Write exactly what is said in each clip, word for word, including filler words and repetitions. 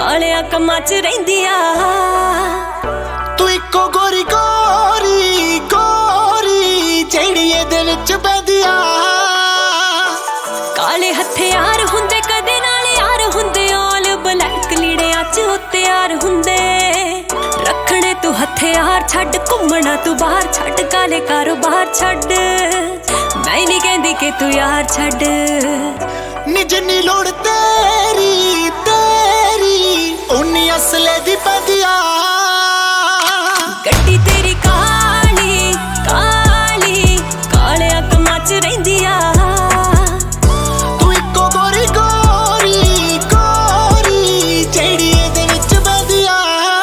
ਕਾਲਿਆਂ ਕੰਮਾਂ ਚ ਰਹਿੰਦੀ ਆ। ਤੂੰ ਇੱਕੋ ਗੋਰੀ ਗੋਰੀ ਗੋਰੀ ਜਿਹੜੀ ਇਹਦੇ ਵਿੱਚ ਬਹਿੰਦੀ ਆ। ਕਾਲੇ ਹਥਿਆਰ ਹੁੰਦੇ ਕਦੇ ਨਾਲ ਯਾਰ ਹੁੰਦੇ, ਆਲ ਬਲੈਕ ਲੀੜਿਆਂ ਚ ਤਿਆਰ ਹੁੰਦੇ। ਰੱਖਣੇ ਤੂੰ ਹਥਿਆਰ ਛੱਡ, ਘੁੰਮਣਾ ਤੂੰ ਬਾਹਰ ਛੱਡ, ਕਾਲੇ ਕਾਰੋਬਾਰ ਛੱਡ। ਮੈਂ ਨਹੀਂ ਕਹਿੰਦੀ ਕਿ ਤੂੰ ਯਾਰ ਛੱਡ। ਨੀ ਜਿੰਨੀ ਲੋੜ ਤੇਰੀ ਤੇਰੀ ਉਨੀ ਅਸਲੇ ਦੀ ਪੈਂਦੀ ਆ। ਗੱਡੀ ਤੇਰੀ ਕਾਲੀ ਕਾਲੀ ਕਾਲਿਆਂ ਕੰਮਾਂ ਚ ਰਹਿੰਦੀ ਆ। ਤੂੰ ਇੱਕੋ ਗੋਰੀ ਗੋਰੀ ਗੋਰੀ ਜਿਹੜੀ ਇਹਦੇ ਵਿੱਚ ਬਹਿੰਦੀ ਆ।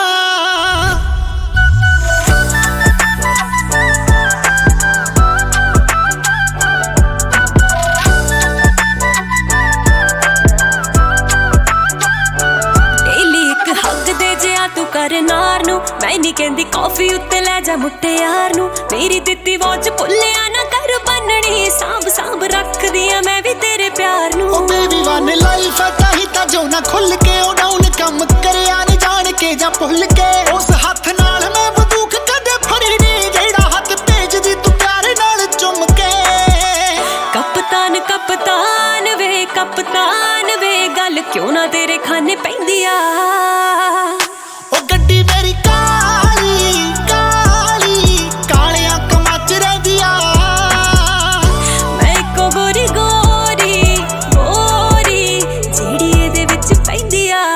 ਤੂੰ ਕਰ ਨਾਰ ਨੂੰ, ਮੈਂ ਨਹੀਂ ਕਹਿੰਦੀ ਕਾਫੀ ਉੱਤੇ ਲੈ ਜਾ ਮੁਟਿਆਰ ਨੂੰ। ਮੇਰੀ ਦਿੱਤੀ ਵਾਚ ਭੁੱਲਿਆ ਨਾ ਕਰ ਬੰਨਣੀ, ਸਾਂਭ ਸਾਂਭ ਰੱਖਦੀ ਆ ਮੈਂ ਵੀ ਤੇਰੇ ਪਿਆਰ ਨੂੰ। ਓ ਬੇਬੀ ਵਨ ਲਾਈਫ ਆ ਚਾਹੀਦਾ ਜੋ ਨਾ ਖੁੱਲ ਕੇ ਉਹ ਡਾਊਨ ਕੰਮ ਕਰਿਆ ਨੀ ਜਾਣ ਕੇ ਜਾਂ ਭੁੱਲ ਕੇ। ਉਸ ਹੱਥ ਨਾਲ ਮੈਂ ਬੰਦੂਕ ਕਦੇ ਫੜੀ ਨੀ ਜਿਹੜਾ ਹੱਥ ਭੇਜਦੀ ਤੂੰ ਪਿਆਰ ਨਾਲ ਚੁੰਮ ਕੇ। ਕਪਤਾਨ ਕਪਤਾਨ ਵੇ ਕਪਤਾਨ ਵੇ ਗੱਲ ਕਿਉਂ ਨਾ ਤੇਰੇ ਖਾਨੇ ਪੈਂਦੀ ਆ। ਉਹ ਗੱਡੀ ਮੇਰੀ ਕਾਲੀ ਕਾਲੀ ਕਾਲਿਆਂ ਕੰਮਾਂ ਚ ਰਹਿੰਦੀ ਆ। ਮੈਂ ਇੱਕੋ ਗੋਰੀ ਗੋਰੀ ਗੋਰੀ ਜਿਹੜੀ ਇਹਦੇ ਵਿੱਚ ਪੈਂਦੀ ਆ।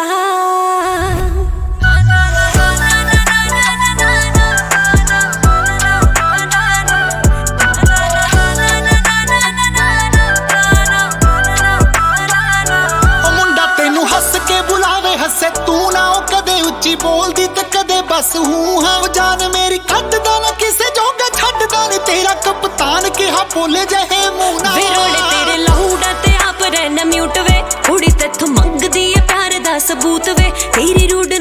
ਉਹ ਮੁੰਡਾ ਤੈਨੂੰ ਹੱਸ ਕੇ ਬੁਲਾਵੇ ਹੱਸੇ ਤੂੰ ਨਾ ਉਹ ਕਦੇ ਉੱਚੀ ਬੋਲਦੀ ਤੇ ਕਦੇ ਬਸ ਹੂੰ ਹਾਂ। ਜਾਨ ਮੇਰੀ ਖੱਟਦਾ ਨਾ ਕਿਸੇ ਜੋਗਾ ਛੱਡਦਾ ਨੀ ਤੇਰਾ ਕਪਤਾਨ ਕਿਹਾ ਬੋਲੇ ਜਿਹੇ ਮੂੰਹ ਨਾਲ। ਵੇ ਰੋਲੇ ਤੇਰੇ ਲਾਹੂੜਾ ਤੇ ਆਪ ਰਹਿਣਾ ਮਿਊਟ ਵੇ, ਕੁੜੀ ਤੇਥੋਂ ਮੰਗਦੀ ਏ ਪਿਆਰ ਦਾ ਸਬੂਤ ਵੇ। ਤੇਰੀ ਰੂਡ